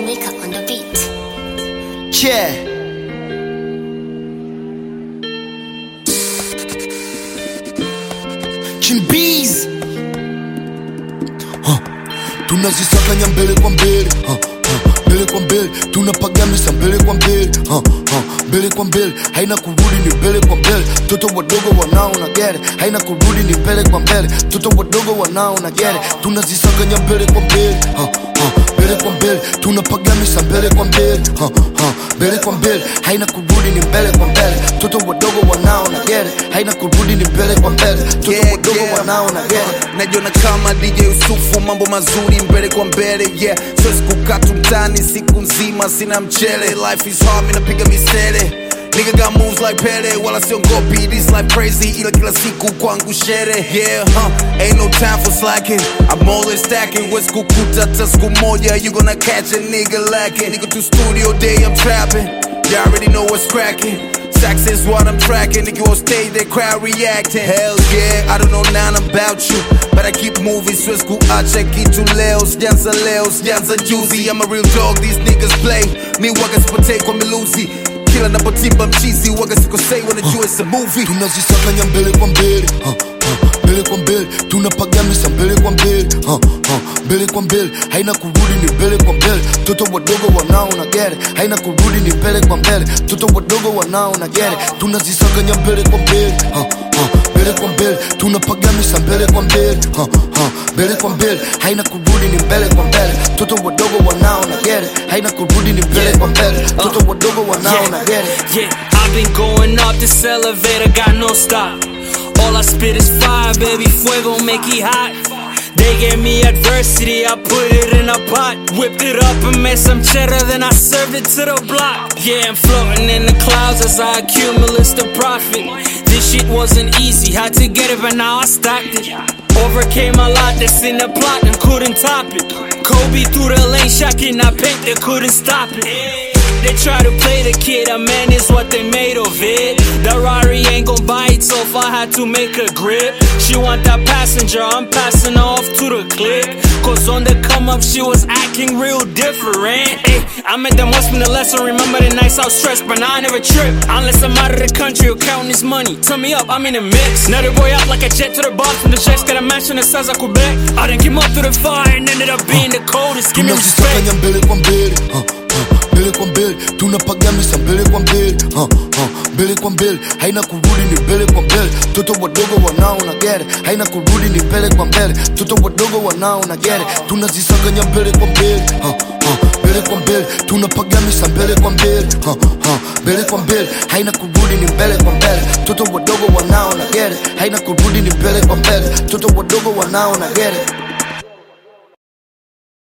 Nika on the beat. Yeah. Chimbiz. Tunazisakanya mbele kwa mbele. Mbele kwa mbele, tunapagamisa mbele kwa mbele. Mbele kwa mbele, haina kurudi ni mbele kwa mbele. Toto wadogo wanao na gere, haina kurudi ni mbele kwa mbele. Toto wadogo wanao na gere, tunazisakanya mbele kwa mbele. Mbele kwa mbele, tunapagamisa mbele kwa mbele. Mbele kwa mbele, haina kurudi ni mbele kwa mbele. Toto wadogo wanao na gere, haina kurudi ni mbele kwa mbele. Toto wadogo wanao na gere. Najiona kama DJ Yusufu, mambo mazuri mbele kwa mbele, yeah. Siwezi kukaa tu mtaani siku nzima sina mchele. Life is hard, mina piga misele. Nigga got moves like Pele, wala siongopi, this life crazy, ila kila siku kwangu shere. Yeah, ain't no time for slacking, I'm always stacking. West kukuta ta siku moja, you gonna catch a nigga lacking. Nigga to studio day, I'm trapping, you already know what's cracking. Sax is what I'm tracking, nigga on stage, they crowd reacting. Hell yeah, I don't know nothing about you, but I keep moving. Swiss kuacha kitu leo, sijanza juicy. I'm a real dog, these niggas play me, waga sipotei kwa miluzi. Kila napotimba mchizi, waga sikosei, wanajua it's a movie. Tunazisakanya mbele kwa mbele. Mbele kwa mbele, tunapagamisa mbele kwa mbele. Mbele kwa mbele, haina kurudi ni mbele kwa mbele. Toto wadogo wanao na gere, haina kurudi ni mbele kwa mbele. Toto wadogo wanao na gere, tunazisakanya mbele kwa mbele. Mbele kwa mbele, tunapagamisa mbele kwa mbele. Mbele kwa mbele, haina kurudi ni mbele kwa mbele. Toto wadogo wanao na gere, haina kurudi ni mbele kwa mbele. Toto wadogo wanao na gere. Yeah, I've been going up this elevator, got no stop. All I spit is fire, baby, fuego, make it hot. They gave me adversity, I put it in a pot. Whipped it up and made some cheddar, then I served it to the block. Yeah, I'm floating in the clouds as I accumulate the profit. This shit wasn't easy, had to get it, but now I stacked it. Overcame a lot that's in the plot and couldn't top it. Kobe through the lane, shocking, I paint, they couldn't stop it. They try to play the kid, a man is what they made of it. The Rari ain't gon' bite, so if I had to make a grip. She want that passenger, I'm passing off to the clip. Cause on the come up, she was acting real different. Ay, I made them watch me the lesson, remember the nights I was stressed, but now I never trip. Unless I'm out of the country or counting this money. Turn me up, I'm in the mix. Another boy up like a jet to the box, from the jets got a mansion that says I Quebec. I done came up through the fire and ended up being the coldest. Give me respect. Mbele kwa mbele. Mbele kwa mbele, tunapagamisa mbele kwa mbele. Mbele kwa mbele, haina kurudi ni mbele kwa mbele. Toto wadogo wanao na gere, haina kurudi ni mbele kwa mbele. Toto wadogo wanao na gere, tunazisakanya mbele kwa mbele. Mbele kwa mbele, tunapagamisa mbele kwa mbele. Mbele kwa mbele, haina kurudi ni mbele kwa mbele. Toto wadogo wanao na gere, haina kurudi ni mbele kwa mbele. Toto wadogo wanao na gere.